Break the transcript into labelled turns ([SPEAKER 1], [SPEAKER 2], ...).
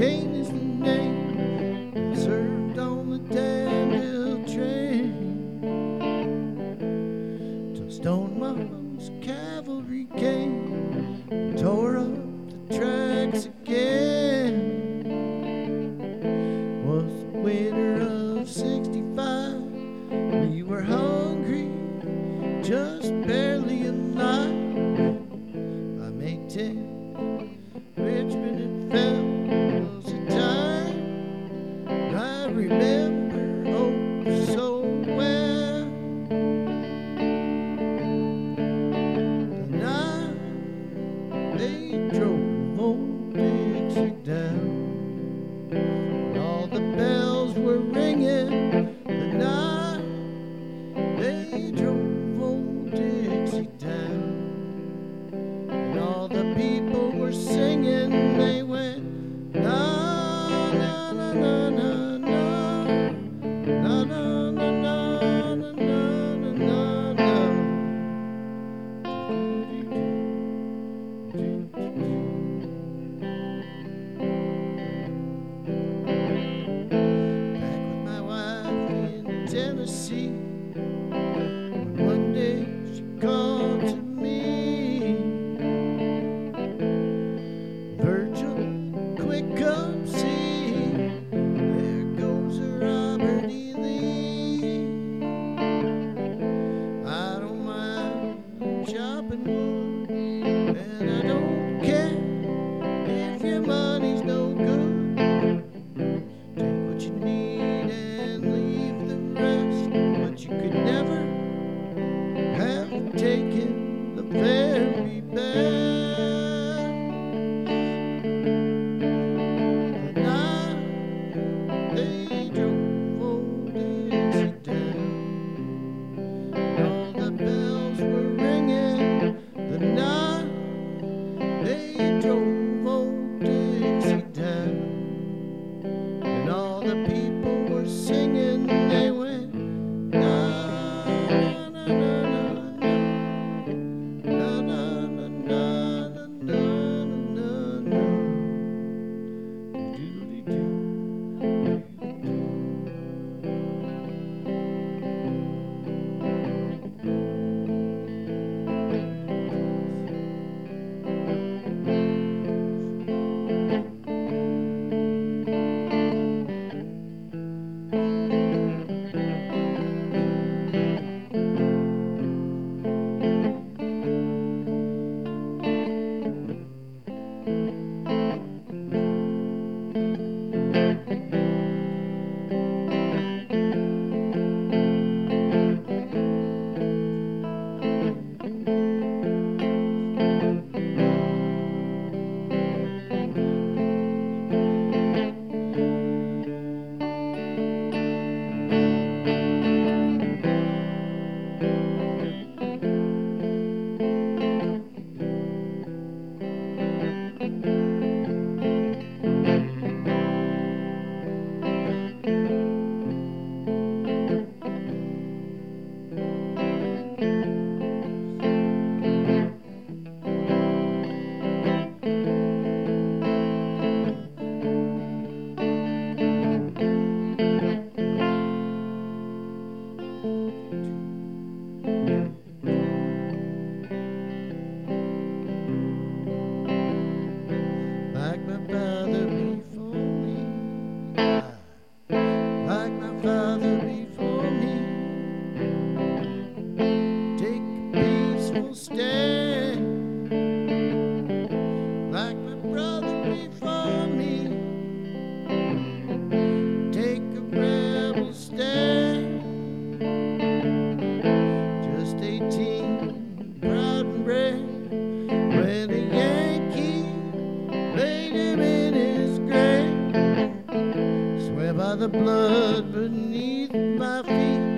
[SPEAKER 1] Kane is the name. I served on the Danville train till Stonemar's cavalry came and tore up the tracks again. Was the winter of '65. We were hungry, just barely alive. By May 10th, Richmond had fell. Was a time I remember oh so well. The night they drove old Dixie down, and all the bells were ringing. The night they drove old Dixie down, and all the people were singing. They went na na na na na na na na na na na na na. Back with my wife in Tennessee, when one day she called to me, Virgil, quick come see, there goes a Robert E. Lee. I don't mind chopping wood, and I don't care if your money's no good. Take what you need and leave the rest, but you could never have taken the very best. The night they drove old Dixie down, and all the bells were ringing. The night they drove old Dixie down, and all the people were singing. They went na na na na na na na na na na na. Like my father before me, like my father before me, take a peaceful stand. Like my brother before me, take a rebel stand. Just 18, proud and brave, when a Yankee laid him in his grave. Swear by the blood beneath my feet,